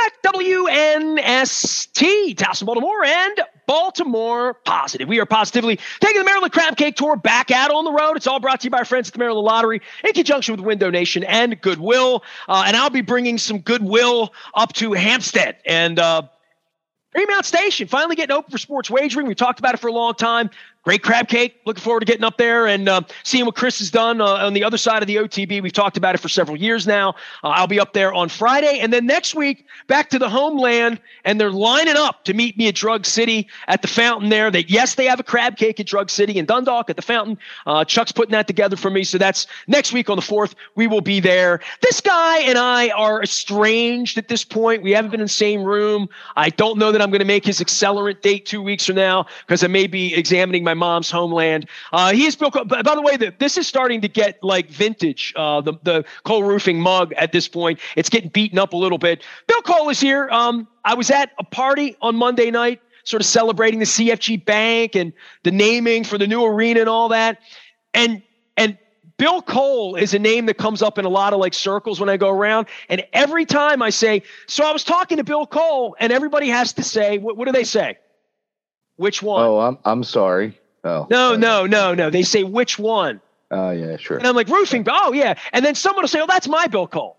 at WNST, Towson, Baltimore, and Baltimore Positive. We are positively taking the Maryland Crab Cake Tour back out on the road. It's all brought to you by our friends at the Maryland Lottery in conjunction with Window Nation and Goodwill. And I'll be bringing some Goodwill up to Hampstead and Greenmount Station, finally getting open for sports wagering. We talked about it for a long time. Great crab cake. Looking forward to getting up there and seeing what Chris has done on the other side of the OTB. We've talked about it for several years now. I'll be up there on Friday. And then next week, back to the homeland, and they're lining up to meet me at Drug City at the Fountain there. Yes, they have a crab cake at Drug City in Dundalk at the Fountain. Chuck's putting that together for me. So that's next week on the 4th. We will be there. This guy and I are estranged at this point. We haven't been in the same room. I don't know that I'm going to make his accelerant date 2 weeks from now because I may be examining my mom's homeland. He is Bill Cole. By the way, this is starting to get like vintage, the Cole Roofing mug at this point. It's getting beaten up a little bit. Bill Cole is here. I was at a party on Monday night, sort of celebrating the CFG Bank and the naming for the new arena and all that. And Bill Cole is a name that comes up in a lot of like circles when I go around. And every time I say, so I was talking to Bill Cole, and everybody has to say, what do they say? Which one? Oh, I'm sorry. Oh, no. They say, which one? Oh, yeah, sure. And I'm like, roofing. Oh, yeah. And then someone will say, oh, that's my Bill Cole.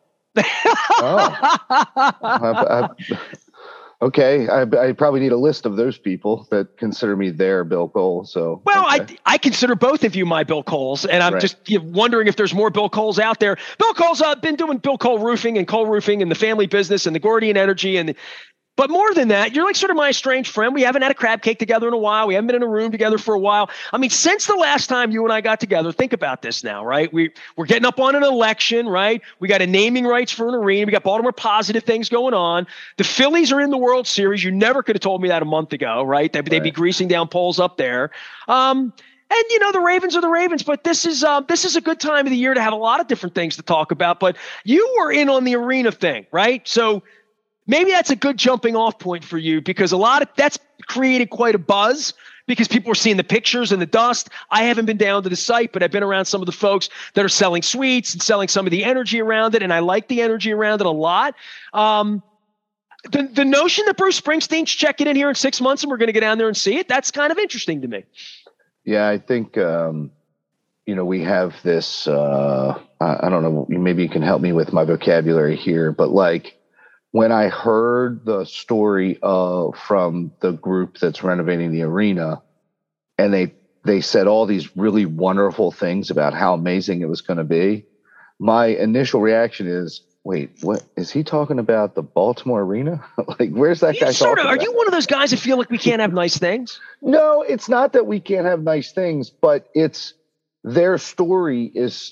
Okay. I probably need a list of those people that consider me their Bill Cole. So, well, okay. I consider both of you my Bill Coles, and I'm just wondering if there's more Bill Coles out there. Bill Cole's been doing Bill Cole Roofing and the family business and the Gordian Energy but more than that, you're like sort of my estranged friend. We haven't had a crab cake together in a while. We haven't been in a room together for a while. I mean, since the last time you and I got together, think about this now, right? We're getting up on an election, right? We got a naming rights for an arena. We got Baltimore Positive things going on. The Phillies are in the World Series. You never could have told me that a month ago, right? They'd be greasing down poles up there. And the Ravens are the Ravens, but this is a good time of the year to have a lot of different things to talk about. But you were in on the arena thing, right? So maybe that's a good jumping off point for you because that's created quite a buzz because people are seeing the pictures and the dust. I haven't been down to the site, but I've been around some of the folks that are selling suites and selling some of the energy around it. And I like the energy around it a lot. The notion that Bruce Springsteen's checking in here in 6 months and we're going to get down there and see it, that's kind of interesting to me. Yeah, I think, we have this, I don't know, maybe you can help me with my vocabulary here, but like when I heard the story from the group that's renovating the arena and they said all these really wonderful things about how amazing it was going to be, my initial reaction is, wait, what is he talking about? The Baltimore arena? Like, where's that guy talking about? Are you one of those guys that feel like we can't have nice things? No, it's not that we can't have nice things, but it's their story is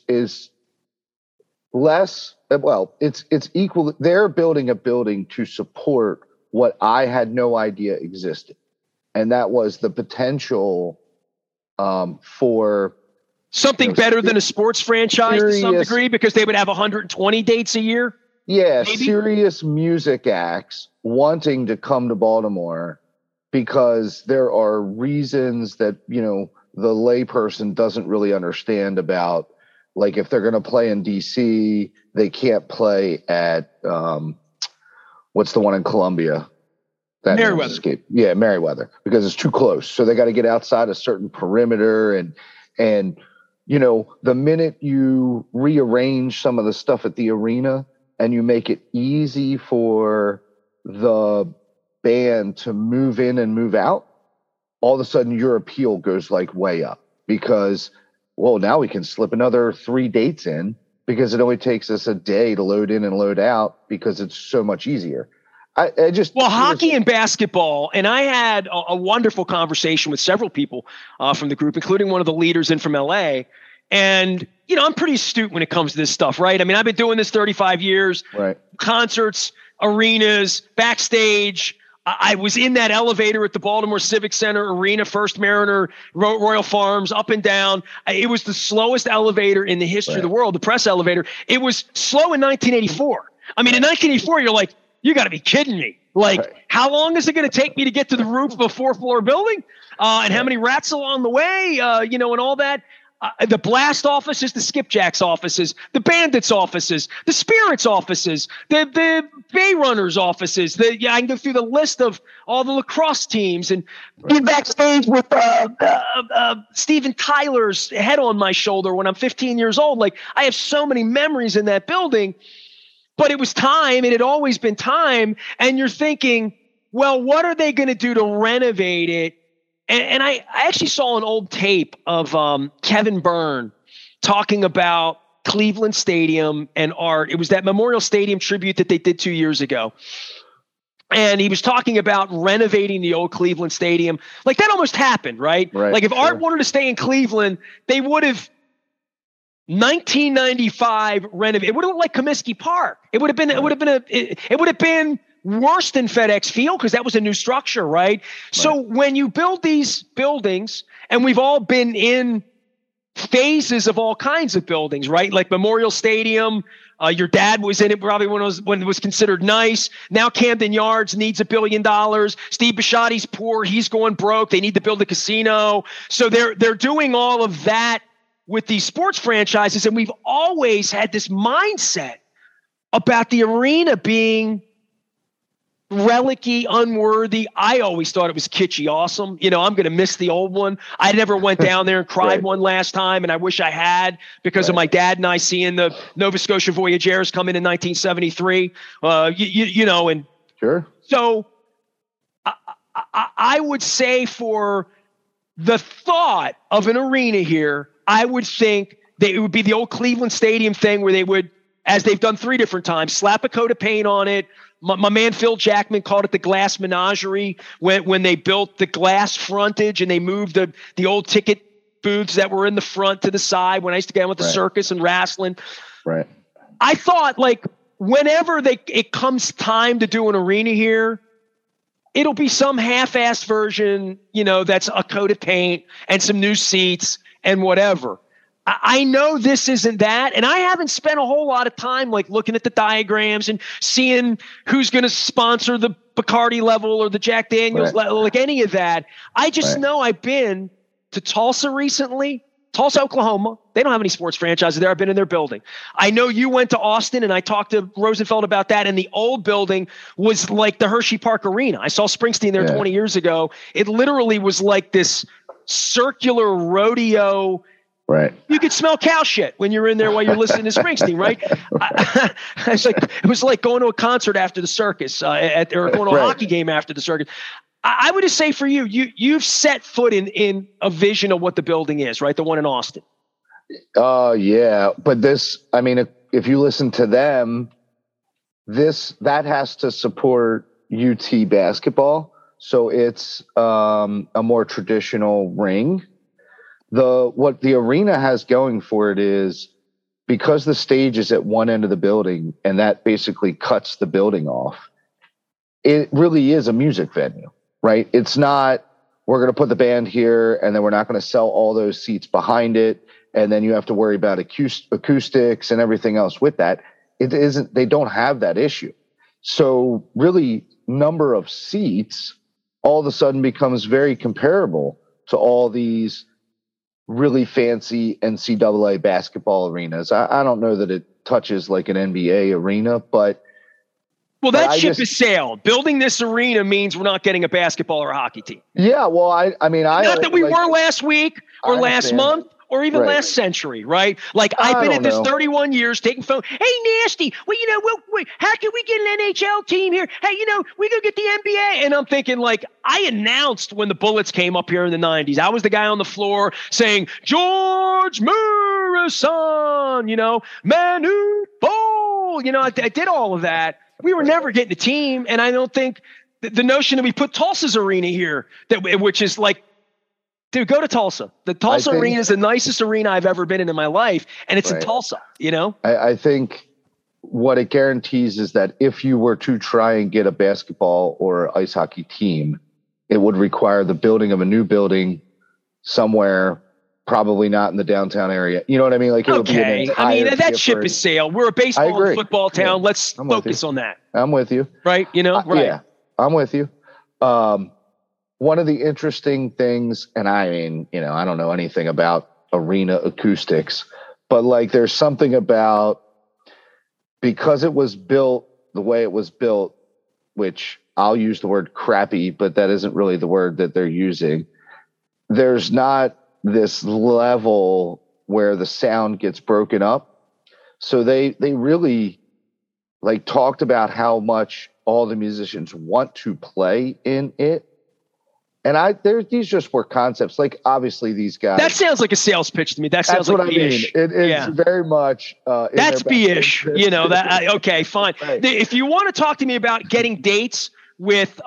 less. Well, it's equal. They're building a building to support what I had no idea existed. And that was the potential for something better than a sports franchise to some degree because they would have 120 dates a year. Yeah, maybe? Serious music acts wanting to come to Baltimore because there are reasons that, the layperson doesn't really understand about. Like if they're going to play in DC, they can't play at what's the one in Columbia? Merriweather. Yeah, Merriweather, because it's too close. So they got to get outside a certain perimeter and the minute you rearrange some of the stuff at the arena and you make it easy for the band to move in and move out, all of a sudden your appeal goes like way up because well, now we can slip another 3 dates in because it only takes us a day to load in and load out because it's so much easier. Hockey and basketball, and I had a wonderful conversation with several people from the group, including one of the leaders in from LA. And, I'm pretty astute when it comes to this stuff, right? I mean, I've been doing this 35 years, right? Concerts, arenas, backstage. I was in that elevator at the Baltimore Civic Center Arena, First Mariner, Royal Farms, up and down. It was the slowest elevator in the history of the world, the press elevator. It was slow in 1984. I mean, in 1984, you're like, you got to be kidding me. Like, how long is it going to take me to get to the roof of a 4th floor building? And how many rats along the way, and all that. the Blast offices, the Skipjacks offices, the Bandits offices, the Spirits offices, the Bay Runners offices. I can go through the list of all the lacrosse teams and be backstage with Steven Tyler's head on my shoulder when I'm 15 years old. Like, I have so many memories in that building, but it was time. It had always been time. And you're thinking, well, what are they going to do to renovate it? And I actually saw an old tape of Kevin Byrne talking about Cleveland Stadium and art. It was that Memorial Stadium tribute that they did 2 years ago. And he was talking about renovating the old Cleveland Stadium. Like, that almost happened, right? Like, if Art wanted to stay in Cleveland, they would have 1995 renovated. It would have looked like Comiskey Park. It would have been worse than FedEx Field because that was a new structure, right? So when you build these buildings, and we've all been in phases of all kinds of buildings, right? Like Memorial Stadium, your dad was in it probably when it was considered nice. Now Camden Yards needs $1 billion. Steve Bisciotti's poor. He's going broke. They need to build a casino. So they're doing all of that with these sports franchises. And we've always had this mindset about the arena being relic-y, unworthy. I always thought it was kitschy awesome. I'm going to miss the old one. I never went down there and cried one last time, and I wish I had because of my dad and I seeing the Nova Scotia Voyageurs come in 1973. And sure. So I would say for the thought of an arena here, I would think that it would be the old Cleveland Stadium thing where they would, as they've done 3 different times, slap a coat of paint on it. My man Phil Jackman called it the glass menagerie when they built the glass frontage and they moved the old ticket booths that were in the front to the side when I used to get with the circus and wrestling. Right. I thought, like, whenever it comes time to do an arena here, it'll be some half-assed version, that's a coat of paint and some new seats and whatever. I know this isn't that, and I haven't spent a whole lot of time like looking at the diagrams and seeing who's going to sponsor the Bacardi level or the Jack Daniels level, like any of that. I just know I've been to Tulsa recently, Tulsa, Oklahoma. They don't have any sports franchises there. I've been in their building. I know you went to Austin, and I talked to Rosenfeld about that, and the old building was like the Hershey Park Arena. I saw Springsteen there 20 years ago. It literally was like this circular rodeo. Right. You could smell cow shit when you're in there while you're listening to Springsteen, right? It was like going to a concert after the circus, or going to a hockey game after the circus. I would just say for you've set foot in a vision of what the building is, right? The one in Austin. Yeah. But if you listen to them, that has to support UT basketball. So it's a more traditional ring. What the arena has going for it is because the stage is at one end of the building and that basically cuts the building off. It really is a music venue, right? It's not, we're going to put the band here and then we're not going to sell all those seats behind it. And then you have to worry about acoustics and everything else with that. It isn't, they don't have that issue. So really number of seats all of a sudden becomes very comparable to all these really fancy NCAA basketball arenas. I don't know that it touches like an NBA arena, but that ship has sailed. Building this arena means we're not getting a basketball or a hockey team. Yeah, well, not that we were last week or last month or even last century, right? Like I've been at this 31 years taking phone. Hey, Nasty, well, how can we get an NHL team here? Hey, we go get the NBA. And I'm thinking, like, I announced when the Bullets came up here in the 90s. I was the guy on the floor saying, George Murison, Manute Bol. I did all of that. We were never getting a team. And I don't think the notion that we put Tulsa's arena here, which is like, dude, go to Tulsa. The Tulsa arena is the nicest arena I've ever been in my life, and it's in Tulsa, I think what it guarantees is that if you were to try and get a basketball or ice hockey team, it would require the building of a new building somewhere, probably not in the downtown area. You know what I mean? Like, it would be an entire that ship has sailed. We're a baseball and football town. Yeah. Let's focus on that. I'm with you. Right? Right. Yeah, I'm with you. One of the interesting things, and I don't know anything about arena acoustics, but like there's something about, because it was built the way it was built, which I'll use the word crappy, but that isn't really the word that they're using. There's not this level where the sound gets broken up. So they really like talked about how much all the musicians want to play in it. And these just were concepts. Like obviously these guys. That sounds like a sales pitch to me. That sounds like B-ish. It's very much. That's B-ish. Okay, fine. Right. If you want to talk to me about getting dates with,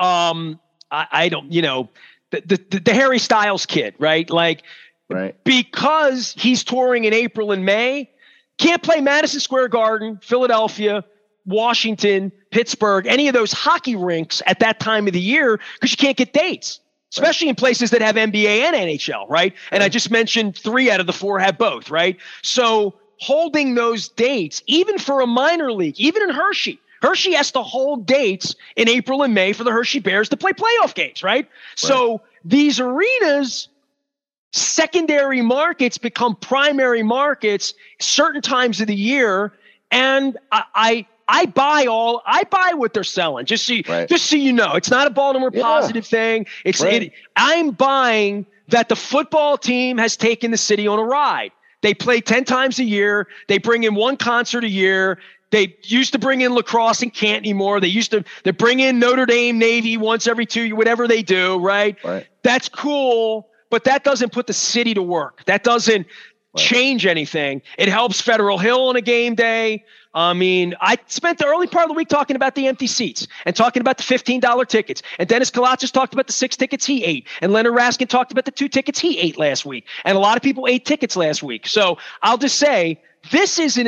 I don't, the Harry Styles kid, right? Like, right. Because he's touring in April and May, can't play Madison Square Garden, Philadelphia, Washington, Pittsburgh, any of those hockey rinks at that time of the year because you can't get dates. Especially in places that have NBA and NHL, right? And I just mentioned 3 out of the 4 have both, right? So holding those dates, even for a minor league, even in Hershey has to hold dates in April and May for the Hershey Bears to play playoff games, right? So these arenas, secondary markets become primary markets certain times of the year, and I buy what they're selling. Just so you know, it's not a Baltimore positive thing. I'm buying that the football team has taken the city on a ride. They play 10 times a year. They bring in 1 concert a year. They used to bring in lacrosse and can't anymore. They bring in Notre Dame Navy once every 2 years, whatever they do, right? That's cool, but that doesn't put the city to work. That doesn't change anything. It helps Federal Hill on a game day. I mean, I spent the early part of the week talking about the empty seats and talking about the $15 tickets. And Dennis Kalatzis talked about the 6 tickets he ate. And Leonard Raskin talked about the 2 tickets he ate last week. And a lot of people ate tickets last week. So I'll just say this is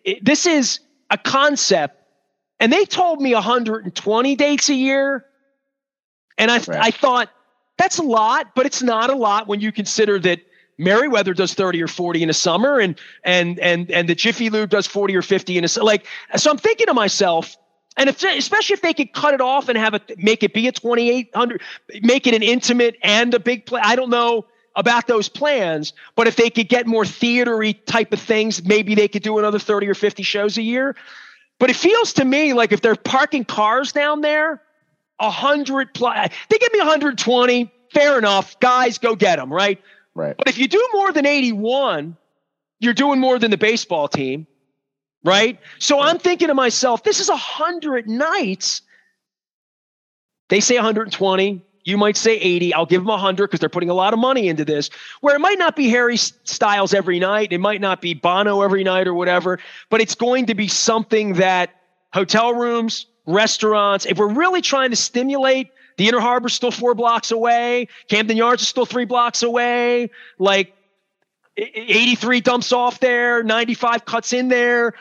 a concept. And they told me 120 dates a year. And I thought that's a lot, but it's not a lot when you consider that Merriweather does 30 or 40 in the summer, and the Jiffy Lube does 40 or 50 in a so I'm thinking to myself, and especially if they could cut it off and make it be a 2,800, make it an intimate and a big play. I don't know about those plans, but if they could get more theater-y type of things, maybe they could do another 30 or 50 shows a year. But it feels to me like if they're parking cars down there, 100 plus, they give me 120, fair enough. Guys, go get them, right? Right. But if you do more than 81, you're doing more than the baseball team, right? So I'm thinking to myself, this is 100 nights. They say 120. You might say 80. I'll give them 100 because they're putting a lot of money into this, where it might not be Harry Styles every night. It might not be Bono every night or whatever, but it's going to be something that hotel rooms, restaurants, if we're really trying to stimulate. The Inner Harbor's still 4 blocks away. Camden Yards is still 3 blocks away. Like 83 dumps off there. 95 cuts in there.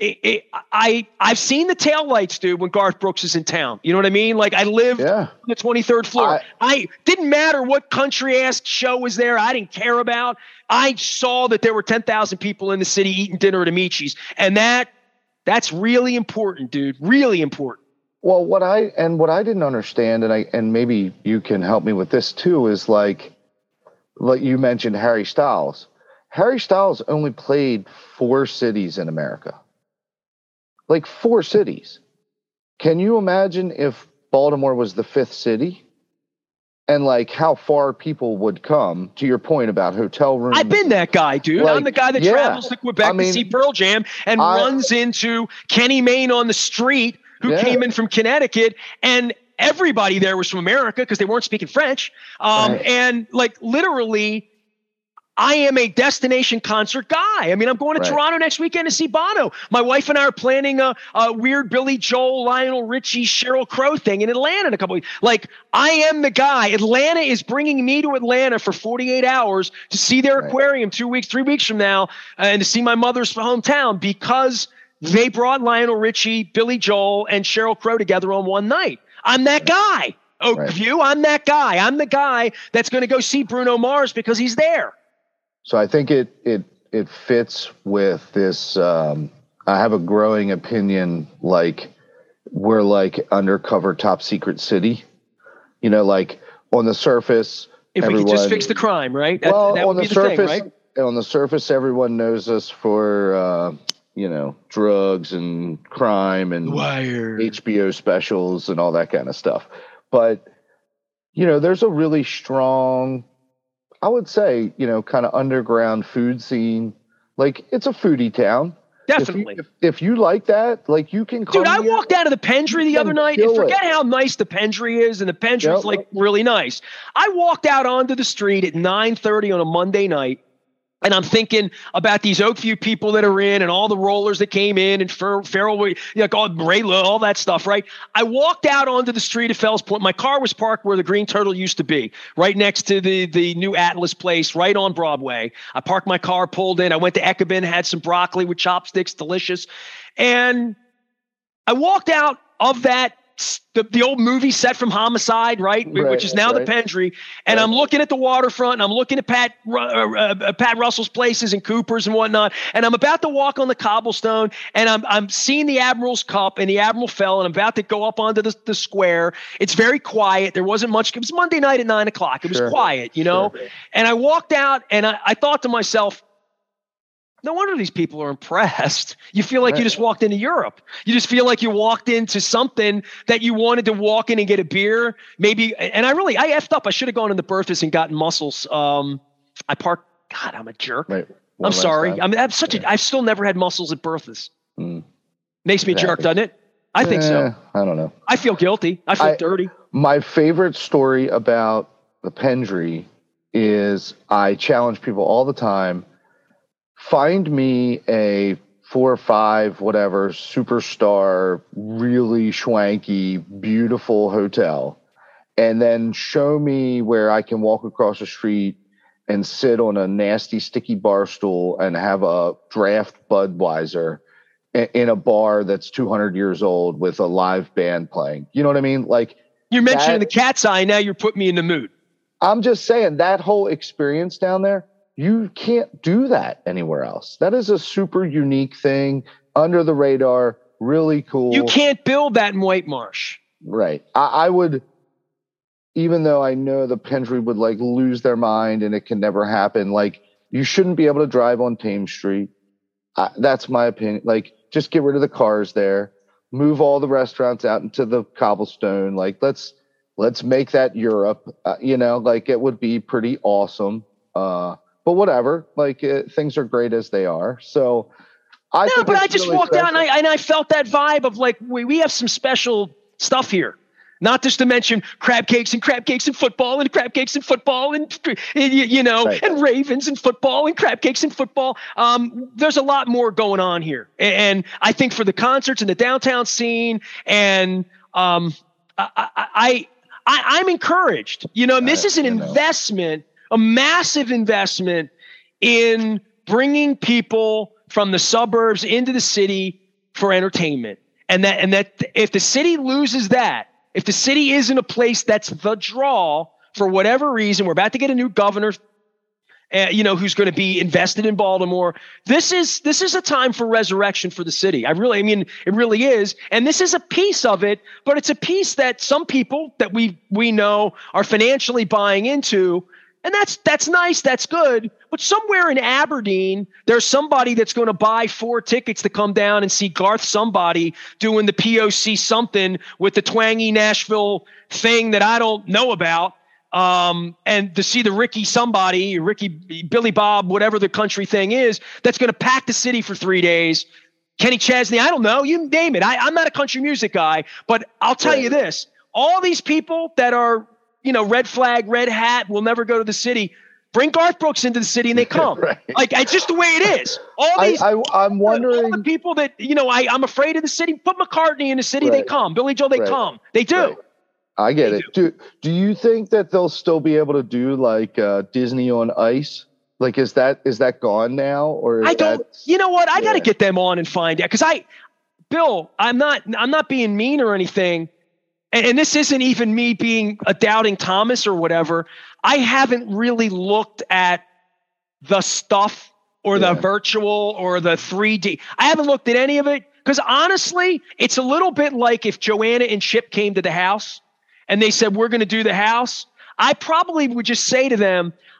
I've seen the taillights, dude, when Garth Brooks is in town. You know what I mean? Like I lived on the 23rd floor. I didn't matter what country-ass show was there. I didn't care about. I saw that there were 10,000 people in the city eating dinner at Amici's. And that's really important, dude. Really important. Well, what I didn't understand, and maybe you can help me with this too, is like you mentioned Harry Styles. Harry Styles only played 4 cities in America. Like 4 cities. Can you imagine if Baltimore was the 5th city? And like how far people would come, to your point about hotel rooms. I've been that guy, dude. I'm the guy that travels to Quebec to see Pearl Jam and runs into Kenny Mayne on the street, who came in from Connecticut, and everybody there was from America because they weren't speaking French. And like literally, I am a destination concert guy. I mean, I'm going to Toronto next weekend to see Bono. My wife and I are planning a weird Billy Joel, Lionel Richie, Sheryl Crow thing in Atlanta in a couple weeks. Like, I am the guy. Atlanta is bringing me to Atlanta for 48 hours to see their aquarium 3 weeks from now, and to see my mother's hometown because they brought Lionel Richie, Billy Joel, and Sheryl Crow together on one night. I'm that guy. Oakview, I'm that guy. I'm the guy that's going to go see Bruno Mars because he's there. So I think it fits with this. I have a growing opinion, like we're like undercover top secret city, like on the surface. If we could just fix the crime, right? That would be the surface, thing, right? on the surface, everyone knows us for, drugs and crime and Wire. HBO specials and all that kind of stuff. But, there's a really strong, I would say, kind of underground food scene. Like, it's a foodie town. Definitely. If you like that, like, you can come. Dude, I walked out of the Pendry the other night, and forget how nice the Pendry is, and the Pendry's like really nice. I walked out onto the street at 9:30 on a Monday night, and I'm thinking about these Oakview people that are in, and all the rollers that came in, and Farrell, Rayla, all that stuff, right? I walked out onto the street at Fells Point. My car was parked where the Green Turtle used to be, right next to the new Atlas place, right on Broadway. I parked my car, pulled in. I went to Ekabin, had some broccoli with chopsticks, delicious. And I walked out of that, the old movie set from Homicide, right? Which is now the Pendry. And I'm looking at the waterfront, and I'm looking at Pat Russell's places and Cooper's and whatnot. And I'm about to walk on the cobblestone, and I'm seeing the Admiral's Cup, and the Admiral fell, and I'm about to go up onto the square. It's very quiet. There wasn't much. It was Monday night at 9 o'clock. It was quiet, And I walked out, and I thought to myself, no wonder these people are impressed. You feel like you just walked into Europe. You just feel like you walked into something that you wanted to walk in and get a beer. Maybe, and I effed up. I should have gone into Bertha's and gotten mussels. I parked. God, I'm a jerk. Right. I'm sorry. I've still never had mussels at Bertha's. Makes me a jerk, doesn't it? I think so. I don't know. I feel guilty. I feel dirty. My favorite story about the Pendry is I challenge people all the time. Find me a 4 or 5, whatever, superstar, really schwanky, beautiful hotel, and then show me where I can walk across the street and sit on a nasty, sticky bar stool and have a draft Budweiser in a bar that's 200 years old with a live band playing. You know what I mean? Like, you're mentioning the Cat's Eye. Now you're putting me in the mood. I'm just saying that whole experience down there, you can't do that anywhere else. That is a super unique thing, under the radar, really cool. You can't build that in White Marsh. Right. I would, even though I know the Pendry would like lose their mind and it can never happen, like, you shouldn't be able to drive on Thames Street. That's my opinion. Like, just get rid of the cars there, move all the restaurants out into the cobblestone. Like, let's make that Europe, like, it would be pretty awesome. But whatever, like, things are great as they are. So I just really walked out and I felt that vibe of like, we have some special stuff here. Not just to mention crab cakes and football and crab cakes and football and and Ravens and football and crab cakes and football. There's a lot more going on here. And I think for the concerts and the downtown scene, and I'm encouraged. This is an investment, a massive investment in bringing people from the suburbs into the city for entertainment. And that if the city loses that, if the city isn't a place that's the draw for whatever reason, we're about to get a new governor, who's going to be invested in Baltimore. This is a time for resurrection for the city. It really is. And this is a piece of it, but it's a piece that some people that we know are financially buying into. And that's nice. That's good. But somewhere in Aberdeen, there's somebody that's going to buy 4 tickets to come down and see Garth somebody doing the POC something with the twangy Nashville thing that I don't know about. And to see the Billy Bob, whatever the country thing is, that's going to pack the city for 3 days. Kenny Chesney, I don't know. You name it. I'm not a country music guy, but I'll tell you this. All these people that are, red flag, red hat, will never go to the city. Bring Garth Brooks into the city and they come. Right. Like, it's just the way it is. All these, I'm wondering, all the people that, I'm afraid of the city, put McCartney in the city, they come. Billy Joel, they come. They do. Right. I get it. Do you think that they'll still be able to do like Disney on Ice? Like, is that gone now? Or I don't, you know what? I got to get them on and find out. Cause Bill, I'm not being mean or anything. And this isn't even me being a doubting Thomas or whatever. I haven't really looked at the stuff or the virtual or the 3D. I haven't looked at any of it because honestly, it's a little bit like if Joanna and Chip came to the house and they said, we're going to do the house. I probably would just say to them,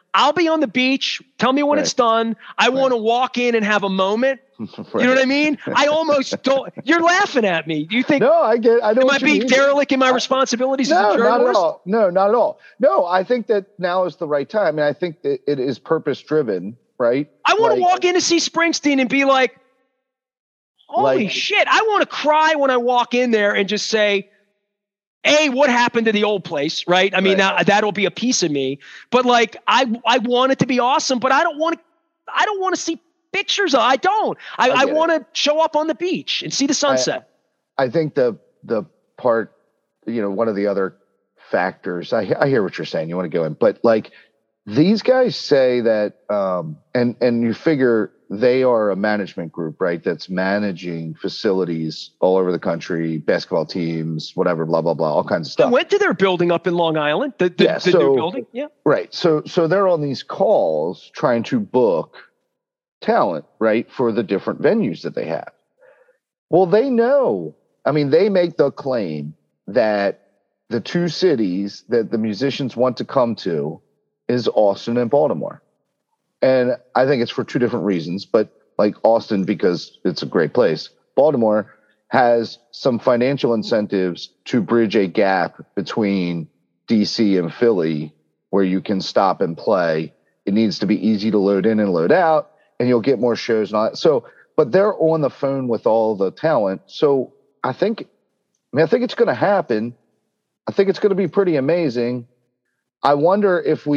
I'll be on the beach. Tell me when it's done. I want to walk in and have a moment. You know what I mean? I almost don't. You're laughing at me. Do you think? No, I know. Am I being derelict in my responsibilities as a journalist? Not at all. No, not at all. No, I think that now is the right time, and I think that it is purpose driven, right? I want to walk in to see Springsteen and be like, "Holy shit!" I want to cry when I walk in there and just say, "A, what happened to the old place?" Right? I mean, that'll be a piece of me. But like, I want it to be awesome, but I don't want to see pictures. I want to show up on the beach and see the sunset. I think the part, one of the other factors, I hear what you're saying. You want to go in, but like these guys say that, and you figure they are a management group, right? That's managing facilities all over the country, basketball teams, whatever, blah, blah, blah, all kinds of stuff. I went to their building up in Long Island, the new building. Yeah. Right. So they're on these calls trying to book talent, right, for the different venues that they have. Well, they know, they make the claim that the two cities that the musicians want to come to is Austin and Baltimore. And I think it's for two different reasons, but like Austin, because it's a great place. Baltimore has some financial incentives to bridge a gap between DC and Philly where you can stop and play. It needs to be easy to load in and load out, and you'll get more shows and all that. So, but they're on the phone with all the talent. So I think it's going to happen. I think it's going to be pretty amazing. I wonder if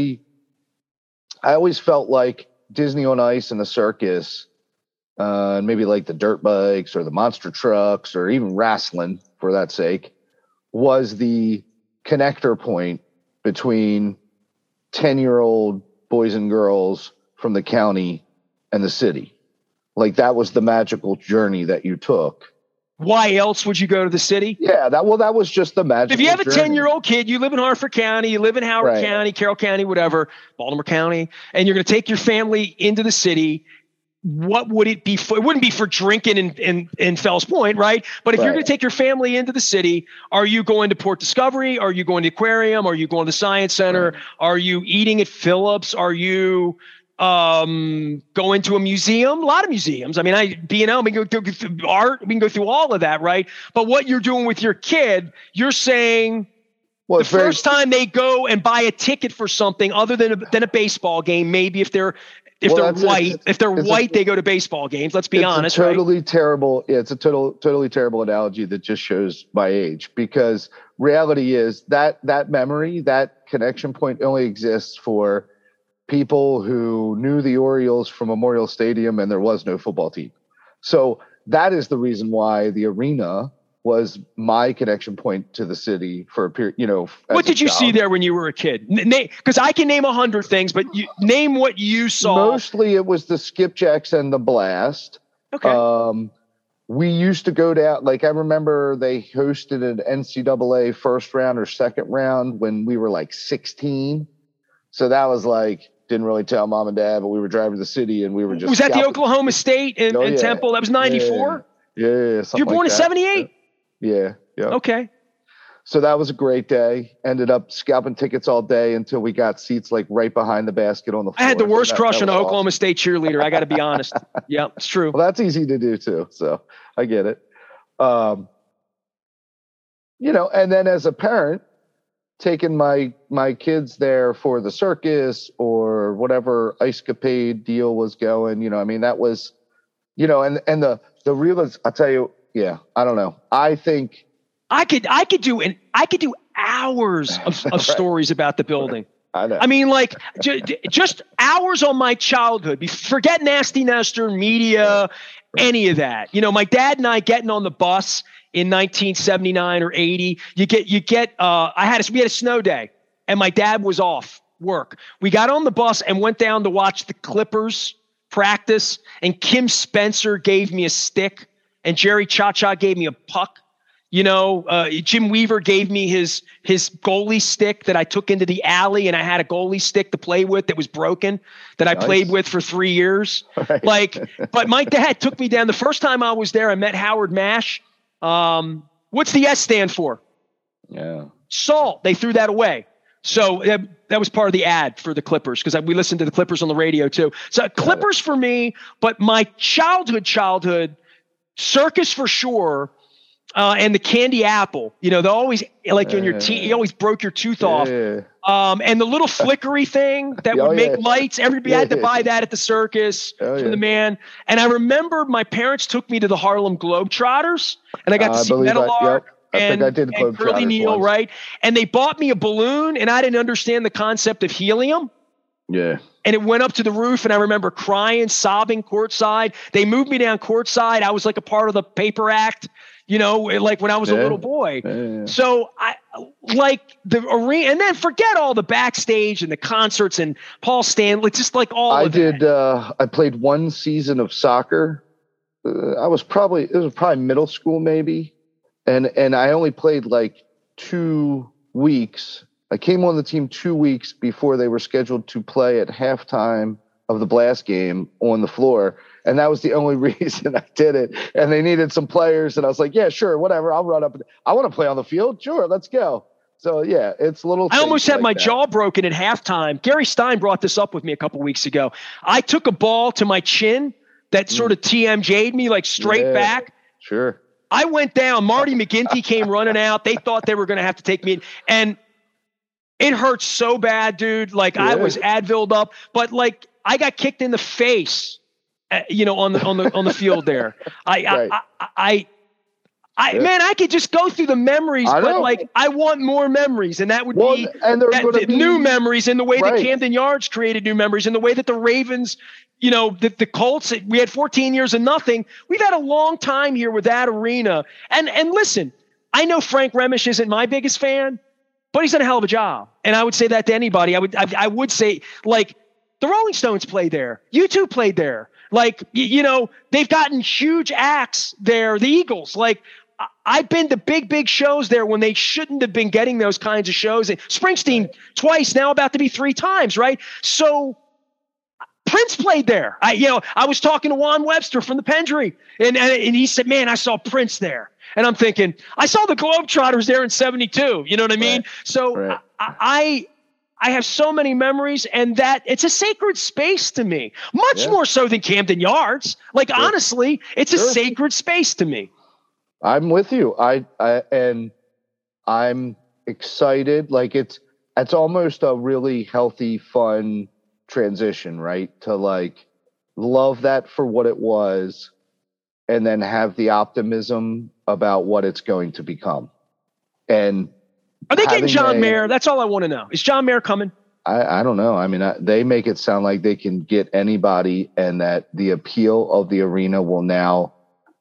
I always felt like Disney on Ice and the circus, and maybe like the dirt bikes or the monster trucks or even wrestling for that sake, was the connector point between 10-year-old boys and girls from the county and the city. Like that was the magical journey that you took. Why else would you go to the city? Yeah, that was just the magic. If you have a 10-year-old kid, you live in Harford County, you live in Howard County, Carroll County, whatever, Baltimore County, and you're going to take your family into the city, what would it be for? It wouldn't be for drinking in Fells Point, right? But if you're going to take your family into the city, are you going to Port Discovery? Are you going to Aquarium? Are you going to the Science Center? Right. Are you eating at Phillips? Are you going to a museum? A lot of museums. We can go through art. We can go through all of that, right? But what you're doing with your kid, you're saying the first time they go and buy a ticket for something other than a baseball game, maybe if they're white, they go to baseball games. Let's be honest. Terrible. Yeah, it's a totally terrible analogy that just shows my age, because reality is that memory, that connection point only exists for people who knew the Orioles from Memorial Stadium and there was no football team. So that is the reason why the arena was my connection point to the city for a period, What did you see there when you were a kid? Because I can name 100 things, but name what you saw. Mostly it was the Skipjacks and the Blast. Okay. We used to go down, I remember they hosted an NCAA first round or second round when we were 16. So that was didn't really tell mom and dad, but we were driving to the city and we were just. Was that the Oklahoma State in Temple? That was 94? Yeah. You're born in 78? Yeah. Okay. So that was a great day. Ended up scalping tickets all day until we got seats right behind the basket on the floor. I had the worst crush on an Oklahoma State cheerleader. I got to be honest. Yeah, it's true. Well, that's easy to do too. So I get it. And then as a parent, taking my kids there for the circus or whatever ice-capade deal was going, that was, and the real, I'll tell you, I don't know. I think I could do hours of stories about the building. I know. Just hours on my childhood. Forget Nasty Nestor, media, any of that. My dad and I getting on the bus in 1979 or 80, we had a snow day and my dad was off work. We got on the bus and went down to watch the Clippers practice, and Kim Spencer gave me a stick and Jerry Cha-Cha gave me a puck. Jim Weaver gave me his goalie stick that I took into the alley, and I had a goalie stick to play with that was broken that I played with for 3 years. Right. But my dad took me down. The first time I was there, I met Howard Mash. What's the S stand for? Yeah. Salt. They threw that away. So that was part of the ad for the Clippers because we listened to the Clippers on the radio too. So Clippers for me, but my childhood, Circus for sure, and the candy apple. You know, they always like on your teeth. You always broke your tooth off. And the little flickery thing that would make lights. Everybody had to buy that at the circus for the man. And I remember my parents took me to the Harlem Globetrotters, and I got to see Meadowlark. I think I did and Curly Neal, once. right? And they bought me a balloon, and I didn't understand the concept of helium. Yeah. And it went up to the roof, and I remember crying, sobbing courtside. They moved me down courtside. I was like a part of the paper act, you know, like when I was a little boy. Yeah. So I like the arena, and then forget all the backstage and the concerts and Paul Stanley, just like all of that. I played one season of soccer. It was probably middle school maybe. And I only played like 2 weeks. I came on the team 2 weeks before they were scheduled to play at halftime of the Blast game on the floor. And that was the only reason I did it. And they needed some players. And I was like, yeah, sure, whatever. I'll run up. I want to play on the field. Sure, let's go. So, yeah, it's a little. I almost had my jaw broken at halftime. Gary Stein brought this up with me a couple weeks ago. I took a ball to my chin that sort of TMJ'd me like straight back. Sure. I went down. Marty McGinty came running out. They thought they were going to have to take me in. And it hurt so bad, dude. Like I was Advilled up, but like I got kicked in the face, you know, on the field there. Man, I could just go through the memories, but like I want more memories, and that would be new memories in the way that Camden Yards created new memories, in the way that the Ravens, you know, the Colts. We had 14 years of nothing. We've had a long time here with that arena. And listen, I know Frank Remish isn't my biggest fan, but he's done a hell of a job, and I would say that to anybody. I would say like the Rolling Stones played there, U2 played there. Like you know, they've gotten huge acts there. The Eagles, like. I've been to big shows there when they shouldn't have been getting those kinds of shows. And Springsteen twice, now about to be 3 times, right? So Prince played there. I was talking to Juan Webster from the Pendry, and he said, man, I saw Prince there. And I'm thinking, I saw the Globetrotters there in 72. You know what I mean? So I have so many memories, and that it's a sacred space to me, much more so than Camden Yards. Like, honestly, it's a sacred space to me. I'm with you. And I'm excited. Like it's almost a really healthy, fun transition, right? To like love that for what it was, and then have the optimism about what it's going to become. And are they getting John Mayer? That's all I want to know. Is John Mayer coming? I don't know. I mean, they make it sound like they can get anybody, and that the appeal of the arena will now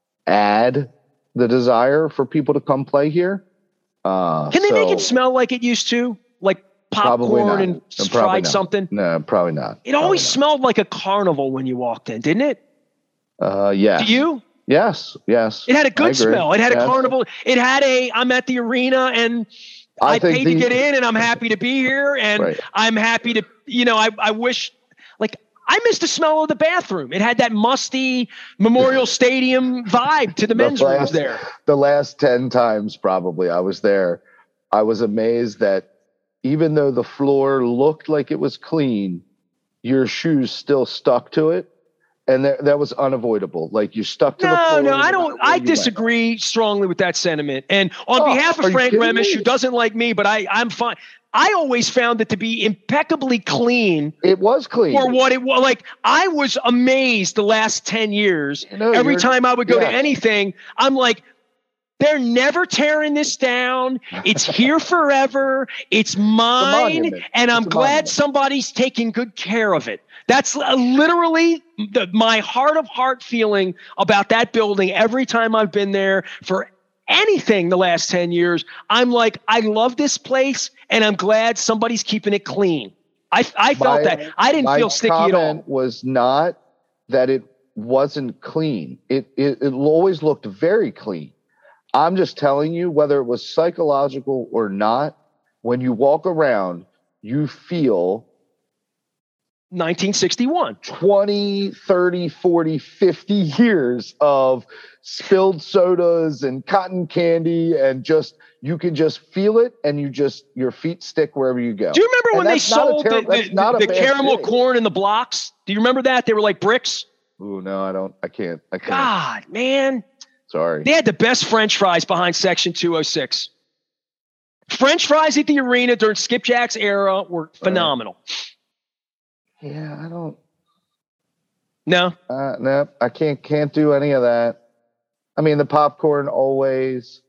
add the desire for people to come play here. Can they make it smell like it used to? Like popcorn and fried something? No, probably not. It always smelled like a carnival when you walked in, didn't it? Yeah. Do you? Yes. It had a good smell. It had a carnival. It had I'm at the arena, and I paid to get in, and I'm happy to be here, and I'm happy to, you know, I wish, like, I missed the smell of the bathroom. It had that musty Memorial Stadium vibe to the men's rooms there. The last 10 times probably I was there, I was amazed that even though the floor looked like it was clean, your shoes still stuck to it. And that was unavoidable. Like you stuck to the floor. No, I don't. I disagree strongly with that sentiment. And on behalf of Frank Remish, who doesn't like me, but I'm fine. I always found it to be impeccably clean. It was clean. For what it was. Like, I was amazed the last 10 years. Every time I would go to anything, I'm like, they're never tearing this down. It's here forever. It's mine. And I'm glad somebody's taking good care of it. That's literally my heart of heart feeling about that building every time I've been there for anything the last 10 years. I'm like, I love this place, and I'm glad somebody's keeping it clean. I felt that. I didn't feel sticky at all. My comment was not that it wasn't clean. It always looked very clean. I'm just telling you, whether it was psychological or not, when you walk around, you feel 1961. 20, 30, 40, 50 years of spilled sodas and cotton candy, and you can just feel it, and your feet stick wherever you go. Do you remember when they sold the caramel corn in the blocks? Do you remember that? They were like bricks. Oh, no, I can't. God, man. Sorry. They had the best French fries behind Section 206. French fries at the arena during Skipjack's era were phenomenal. Yeah, I don't. No. No, I can't do any of that. I mean, the popcorn always.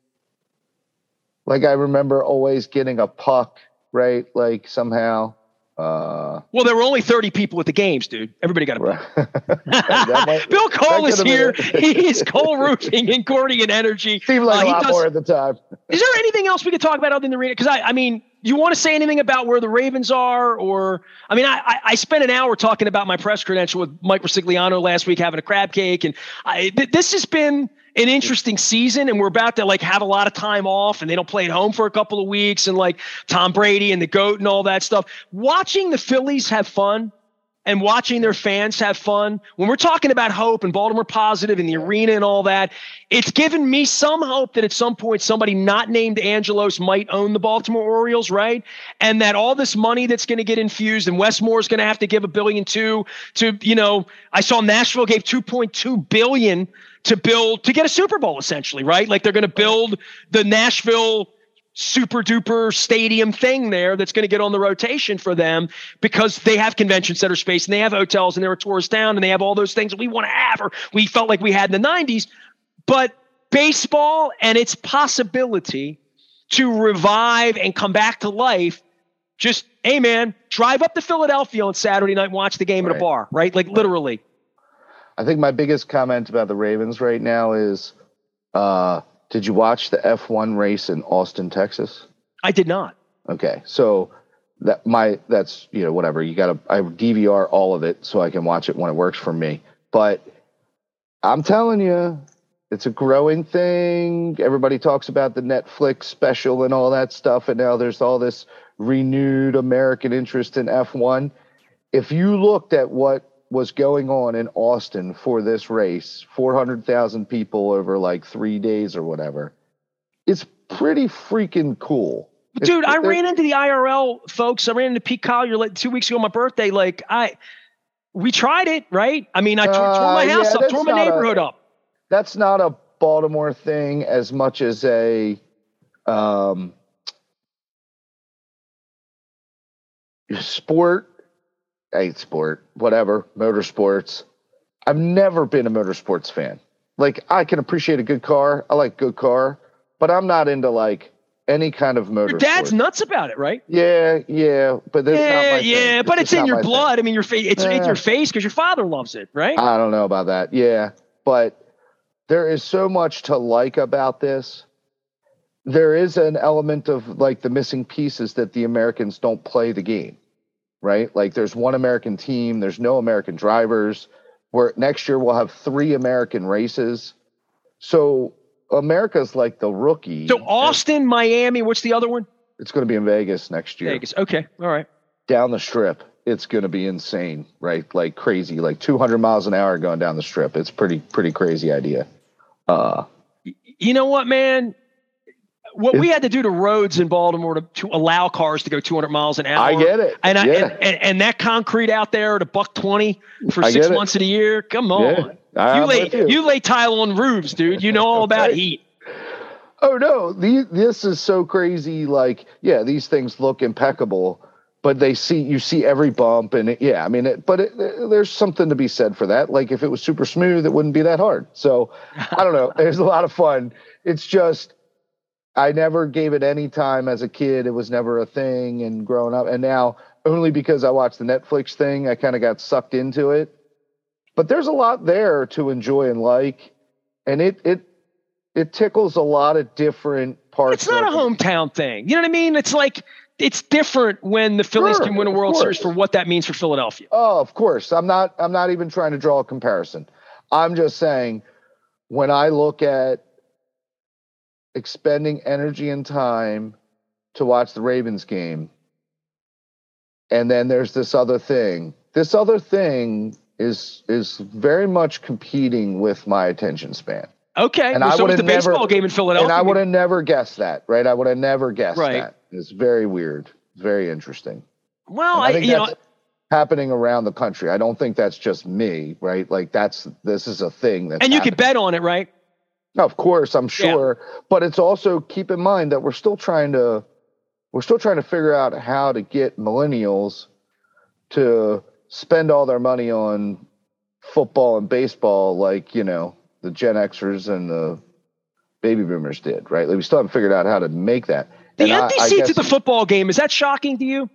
Like, I remember always getting a puck, right? Like, somehow. Well, there were only 30 people at the games, dude. Everybody got a puck. Bill Cole is here. He is Cole Roofing and Cordian Energy. Seemed like a lot more at the time. Is there anything else we could talk about other than the arena? Because I mean, you want to say anything about where the Ravens are? Or, I mean, I spent an hour talking about my press credential with Mike Rosigliano last week, having a crab cake. And this has been an interesting season, and we're about to like have a lot of time off, and they don't play at home for a couple of weeks, and like Tom Brady and the GOAT and all that stuff. Watching the Phillies have fun and watching their fans have fun, when we're talking about hope and Baltimore positive and the arena and all that, it's given me some hope that at some point somebody not named Angelos might own the Baltimore Orioles, right? And that all this money that's going to get infused, and Wes Moore's going to have to give $1.2 billion to, I saw Nashville gave $2.2 billion to get a Super Bowl, essentially, right? Like they're going to build the Nashville super duper stadium thing there that's going to get on the rotation for them, because they have convention center space and they have hotels and they're a tourist town and they have all those things that we want to have, or we felt like we had in the 90s. But baseball and its possibility to revive and come back to life, just, hey man, drive up to Philadelphia on Saturday night and watch the game at a bar, right? Like literally. I think my biggest comment about the Ravens right now is, did you watch the F1 race in Austin, Texas? I did not. Okay. So that's, whatever. I DVR all of it so I can watch it when it works for me. But I'm telling you, it's a growing thing. Everybody talks about the Netflix special and all that stuff. And now there's all this renewed American interest in F1. If you looked at what was going on in Austin for this race, 400,000 people over like 3 days or whatever, it's pretty freaking cool. Dude, I ran into the IRL folks. I ran into Pete Collier 2 weeks ago on my birthday. We tried it, right? I mean, I tore my house up, tore my neighborhood up. That's not a Baltimore thing as much as a sport. I hate sport, whatever, motorsports. I've never been a motorsports fan. Like, I can appreciate a good car. I like good car, but I'm not into like any kind of motorsport. Your dad's nuts about it, right? Yeah, but that's not my thing. But it's in your blood. I mean, it's in your face because your father loves it, right? I don't know about that. Yeah, but there is so much to like about this. There is an element of like the missing pieces that the Americans don't play the game. Right? Like there's one American team, there's no American drivers. Where next year we'll have 3 American races. So America's like the rookie. So Austin, Miami, what's the other one? It's going to be in Vegas next year. Vegas. Okay. All right. Down the strip. It's going to be insane, right? Like crazy, like 200 miles an hour going down the strip. It's pretty crazy idea. You know what, man? What we had to do to roads in Baltimore to allow cars to go 200 miles an hour. I get it. And that concrete out there at $120 for 6 months of the year. Come on. You lay tile on roofs, dude. You know all about heat. Oh no, this is so crazy. Like, yeah, these things look impeccable, but you see every bump and there's something to be said for that. Like if it was super smooth, it wouldn't be that hard. So I don't know. There's a lot of fun. It's just, I never gave it any time as a kid. It was never a thing, and growing up, and now only because I watched the Netflix thing, I kind of got sucked into it. But there's a lot there to enjoy and like, and it tickles a lot of different parts. It's not a hometown thing. You know what I mean? It's like, it's different when the Phillies can win a World Series for what that means for Philadelphia. Oh, of course. I'm not even trying to draw a comparison. I'm just saying, when I look at expending energy and time to watch the Ravens game, and then there's this other thing, this other thing is very much competing with my attention span. Okay. And I so would was the have never baseball game in Philadelphia. And I would have never guessed that, right? I would have never guessed Right. that. It's very weird. It's very interesting. Well, I think that's happening around the country. I don't think that's just me, right? Like this is a thing that's and you happening. could bet on it, right? Of course, I'm sure. Yeah. But it's also, keep in mind that we're still trying to figure out how to get millennials to spend all their money on football and baseball, like, you know, the Gen Xers and the baby boomers did, right? Like, we still haven't figured out how to make that. The empty seats at the football game, is that shocking to you?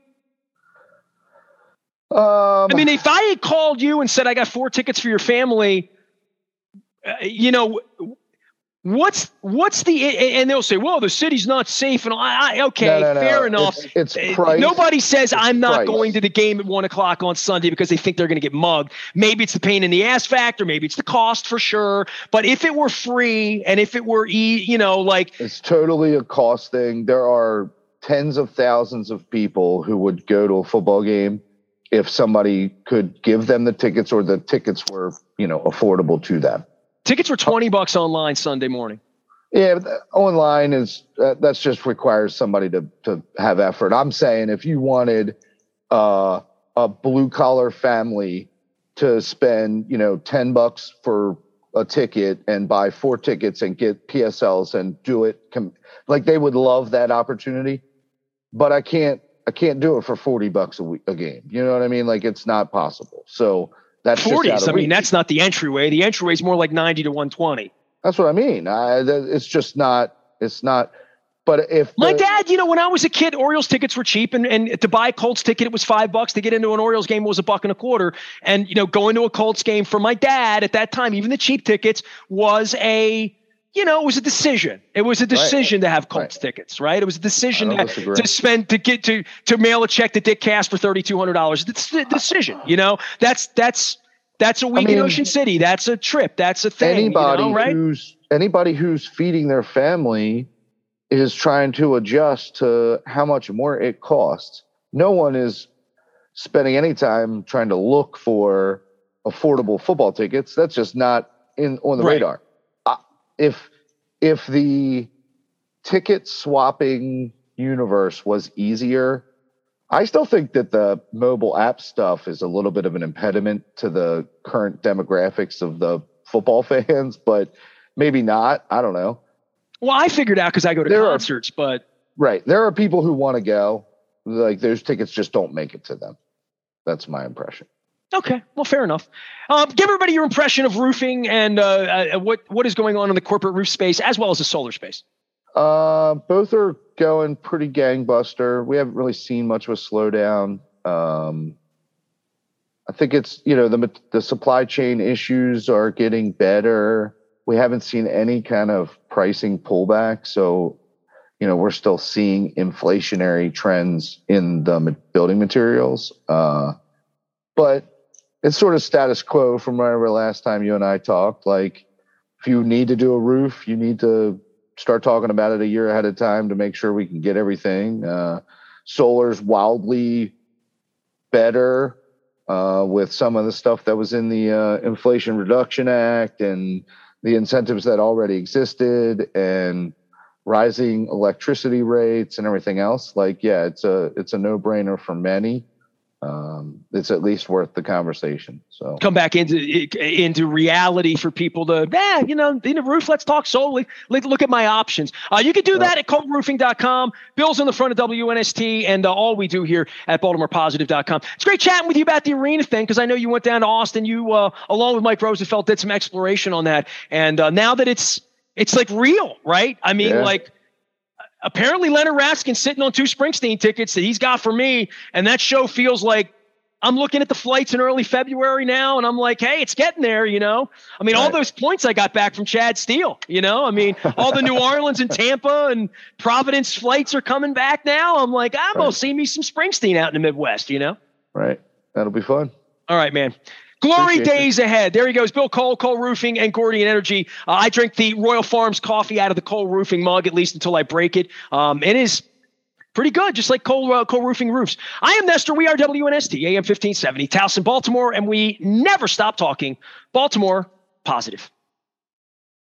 I mean, if I had called you and said I got 4 tickets for your family, you know, what's the, and they'll say, well, the city's not safe. And okay, no. Fair enough. It's price. Nobody says I'm not going to the game at 1:00 on Sunday because they think they're going to get mugged. Maybe it's the pain in the ass factor. Maybe it's the cost for sure. But if it were free and if it were, you know, like. It's totally a cost thing. There are tens of thousands of people who would go to a football game if somebody could give them the tickets, or the tickets were, you know, affordable to them. Tickets were $20 online Sunday morning. Yeah, online is that's just requires somebody to have effort. I'm saying if you wanted a blue collar family to spend, you know, $10 for a ticket and buy 4 tickets and get PSLs and do it, like, they would love that opportunity. But I can't do it for $40 a game. You know what I mean? Like, it's not possible. So that's 40s. I mean, that's not the entryway. The entryway is more like 90 to 120. That's what I mean. It's just not. It's not. But if my dad, you know, when I was a kid, Orioles tickets were cheap, and to buy a Colts ticket, it was $5. To get into an Orioles game was $1.25. And, you know, going to a Colts game for my dad at that time, even the cheap tickets, was it was a decision. It was a decision to have Colts tickets, right? It was a decision to spend, to mail a check to Dick Cass for $3,200. It's a decision, you know. That's a week in Ocean City. That's a trip. That's a thing. Anybody who's feeding their family is trying to adjust to how much more it costs. No one is spending any time trying to look for affordable football tickets. That's just not on the radar. If the ticket swapping universe was easier, I still think that the mobile app stuff is a little bit of an impediment to the current demographics of the football fans, but maybe not. I don't know. Well, I figured out because I go to concerts, but. Right. There are people who want to go. Like, those tickets just don't make it to them. That's my impression. Okay, well, fair enough. Give everybody your impression of roofing and what is going on in the corporate roof space as well as the solar space. Both are going pretty gangbuster. We haven't really seen much of a slowdown. I think it's, you know, the supply chain issues are getting better. We haven't seen any kind of pricing pullback. So, you know, we're still seeing inflationary trends in the building materials. But it's sort of status quo from wherever last time you and I talked. Like, if you need to do a roof, you need to start talking about it a year ahead of time to make sure we can get everything. Solar's wildly better with some of the stuff that was in the Inflation Reduction Act and the incentives that already existed and rising electricity rates and everything else. Like, yeah, it's a no-brainer for many. It's at least worth the conversation. So come back into reality for people to, you know, in the roof, let's talk solely. Look at my options. You can do that at coldroofing.com. Bill's in the front of WNST and all we do here at BaltimorePositive.com. It's great chatting with you about the arena thing, because I know you went down to Austin. You, along with Mike Rosenfeld, did some exploration on that. And now that it's like real, right? I mean, like, apparently Leonard Raskin's sitting on 2 Springsteen tickets that he's got for me, and that show feels like I'm looking at the flights in early February now, and I'm like, hey, it's getting there, you know? I mean, all those points I got back from Chad Steele, you know? I mean, all the New Orleans and Tampa and Providence flights are coming back now. I'm like, I'm going to see me some Springsteen out in the Midwest, you know? Right. That'll be fun. All right, man. Glory days ahead. There he goes. Bill Cole, Cole Roofing, and Gordian Energy. I drink the Royal Farms coffee out of the Cole Roofing mug, at least until I break it. It is Pretty good, just like Cole Roofing Roofs. I am Nestor. We are WNST, AM 1570, Towson, Baltimore, and we never stop talking Baltimore positive.